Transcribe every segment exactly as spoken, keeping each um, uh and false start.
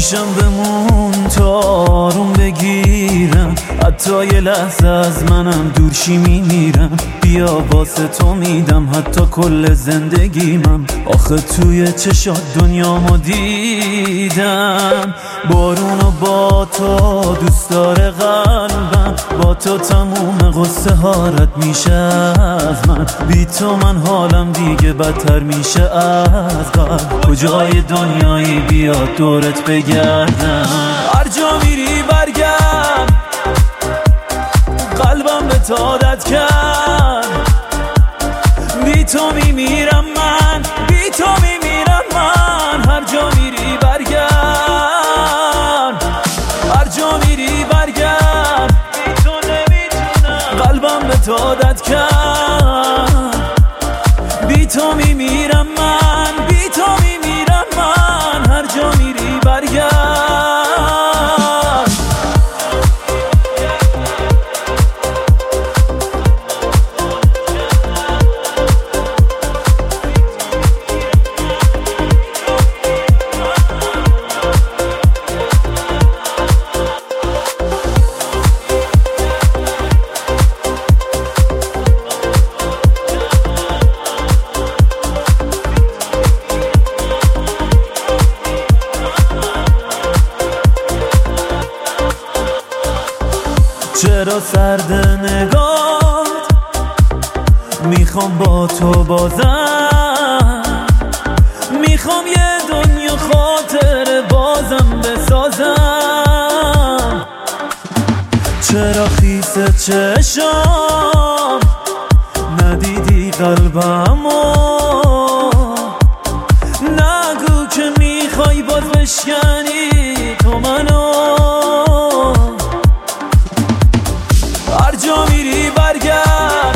پیشم بمون تا آروم بگیرم، حتی یه لحظه از منم دورشی میمیرم. بیا واسه تو میدم حتی کل زندگیمم، آخه توی چشات دنیامو دیدم. بارونو با تو دوست داره قلبم، با تو تموم قصه هارت میشه از من. بی تو من حالم دیگه بدتر میشه از قبل. کجای دنیایی بیاد دورت بگردم، هر جا میری برگرد. قلبم به تو عادت کرد، بی تو میمیرم من، بی تو میمیرم من. هر جا میری برگرد، هر جا میری برگرد. بی تو نمیتونم، قلبم به تو عادت کرد، بی تو میمیرم من، بی تو میمیرم من. هر جا میری برگرد. چرا سرد نگات، میخوام با تو بازم. میخوام یه دنیا خاطر بازم بسازم. چرا خیس چشام ندیدی قلبمو، نگو که میخوای باز بشکنی تو منو. هر جا میری برگرد،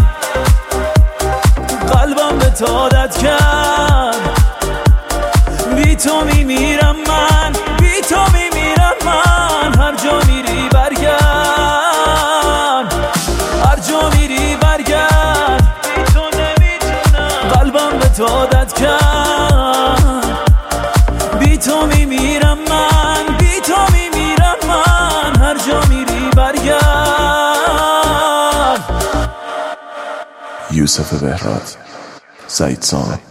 قلبم به تو عادت کرد، بی تو میمیرم من، بی تو میمیرم من. هر جا میری برگرد، هر جا میری برگرد. بی تو نمیتونم، قلبم به تو عادت کرد، بی تو میمیرم من، بی تو میمیرم من. هر جا میری برگرد. یوسف بهراد، سعید سام.